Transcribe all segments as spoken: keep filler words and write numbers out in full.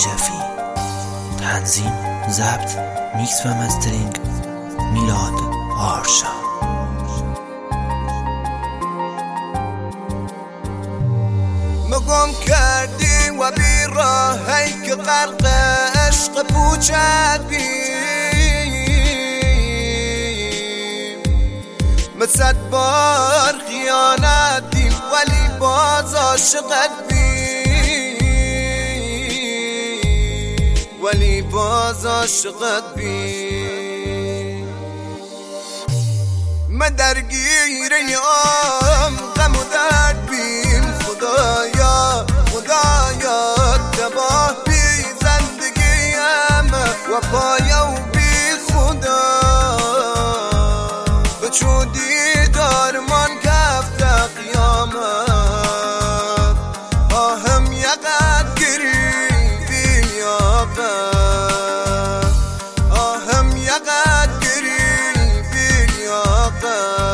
نجفی. تنظیم، ضبط، میکس و مسترینگ میلاد آرشا. مگم کردی و بی راهی که غرق عشق پوچت بیم. مصد بار خیانتیم ولی باز عاشقت بیم، ولی باز عاشقت بیم. من درگیریم غم و درد بیم. خدایا خدایا تباه بی زندگیم و پایا و بی خدا بچودی دارمان کفت قیامت. آهم یقت گری بیلیابت، آهم یقت گری بیلیابت.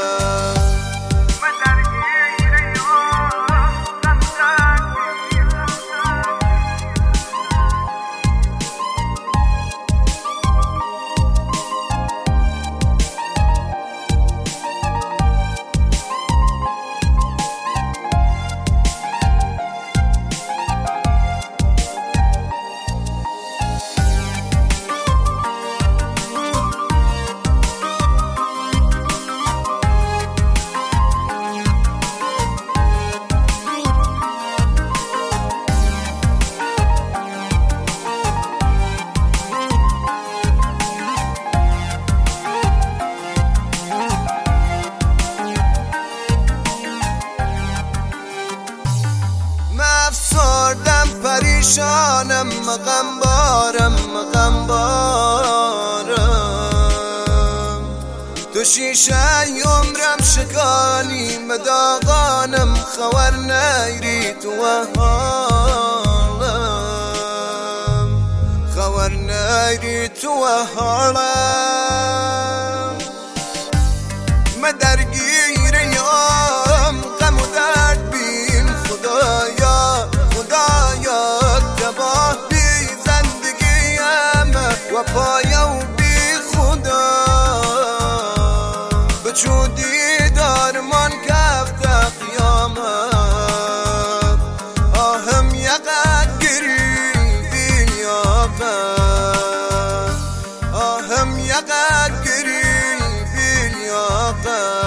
افسردم پریشانم غمبارم غمبارم. تو شیشه عمرم شکالی مداغانم خور نیری تو حالم، خور نیری تو حالم. من درگیریم غم و درد بیم. خدایا خدایا تباه بی زندگیم و پایا و بی خدا بچودی دارمان کفت قیامت. آهم یقت گری بیلیابت، آهم یقت گری بیلیابت.